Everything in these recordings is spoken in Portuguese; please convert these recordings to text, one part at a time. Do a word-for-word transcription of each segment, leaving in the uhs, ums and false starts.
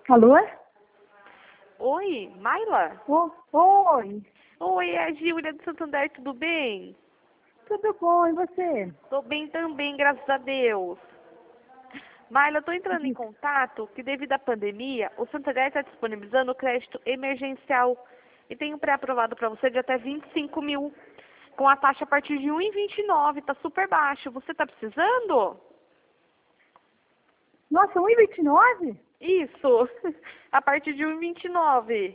Alô? Oi, Maila? O- Oi, Oi, é a Júlia do Santander, tudo bem? tudo bom, e você? Tô bem também, graças a Deus. Maila, eu tô entrando em contato que devido à pandemia, o Santander está disponibilizando o crédito emergencial e tem um pré-aprovado para você de até vinte e cinco mil, com a taxa a partir de um vírgula vinte e nove, tá super baixo. Você tá precisando? Nossa, um e vinte e nove? Isso, a partir de um vírgula vinte e nove.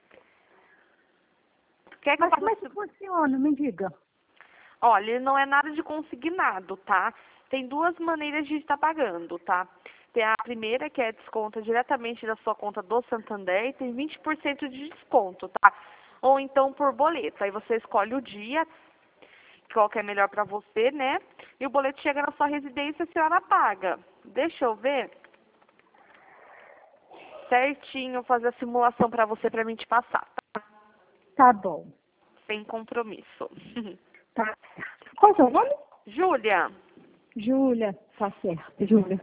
Quer que eu Mas faça como é que funciona? Me diga. Olha, não é nada de consignado, tá? Tem duas maneiras de estar pagando, tá? Tem a primeira, que é desconta diretamente da sua conta do Santander, e tem vinte por cento de desconto, tá? Ou então por boleto. Aí você escolhe o dia, qual que é melhor pra você, né? E o boleto chega na sua residência e a senhora paga. Deixa eu ver certinho, fazer a simulação pra você, pra mim te passar, tá? Tá bom. Sem compromisso. Tá certo. Qual é o seu nome? Júlia. Júlia. Tá certo, Júlia.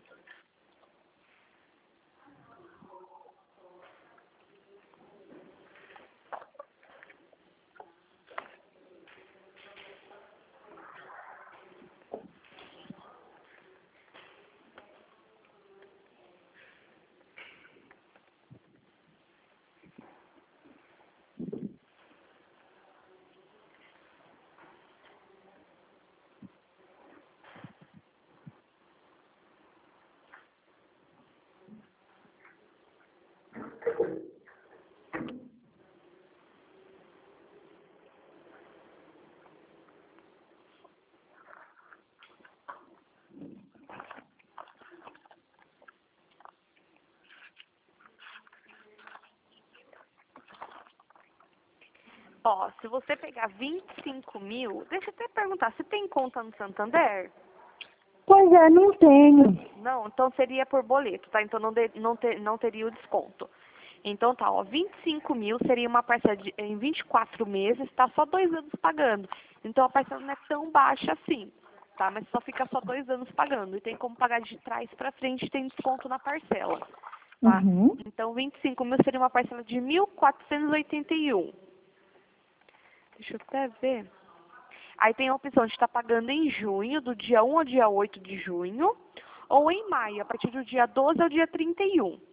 Ó, se você pegar vinte e cinco mil, deixa eu até perguntar, você tem conta no Santander? Pois é, não tenho. Não, então seria por boleto, tá? Então não, de- não, ter- não teria o desconto. Então tá, ó, vinte e cinco mil seria uma parcela de, em vinte e quatro meses, tá só dois anos pagando. Então a parcela não é tão baixa assim, tá? Mas só fica só dois anos pagando. E tem como pagar de trás pra frente, tem desconto na parcela, tá? Uhum. Então vinte e cinco mil seria uma parcela de mil quatrocentos e oitenta e um. Deixa eu até ver. Aí tem a opção de estar pagando em junho, do dia um ao dia oito de junho, ou em maio, a partir do dia doze ao dia trinta e um.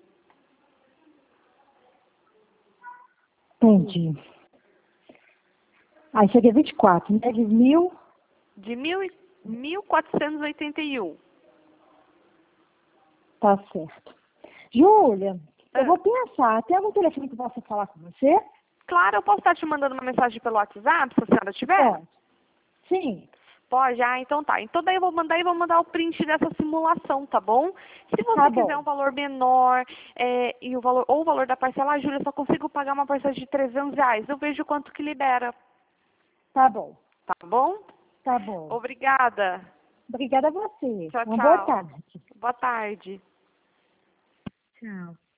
Entendi. Aí seria vinte e quatro, né? De mil. De mil e- mil quatrocentos e oitenta e um. Tá certo. Júlia, eu Ah, vou pensar. Tem algum telefone que eu possa falar com você? claro, eu posso estar te mandando uma mensagem pelo WhatsApp, se a senhora tiver? Pode. Sim. Pode, ah, então tá. Então daí eu vou mandar e vou mandar o print dessa simulação, tá bom? Se Tá você quiser bom. um valor menor, é, e o valor, ou o valor da parcela, ah, Júlia, eu só consigo pagar uma parcela de trezentos reais. Eu vejo quanto que libera, Tá bom. tá bom? Tá bom. Obrigada. Obrigada a você. Tchau, Uma boa tchau. tarde. Boa tarde. Tchau.